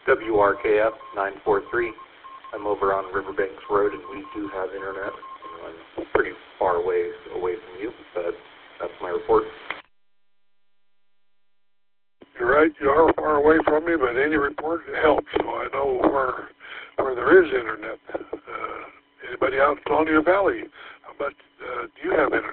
WRKF 943. I'm over on Riverbanks Road, and we do have internet. I'm pretty far away from you, but that's my report. You're right, you are far away from me, but any report helps, so I know where there is internet. Anybody out in Colonial Valley, how about, do you have internet?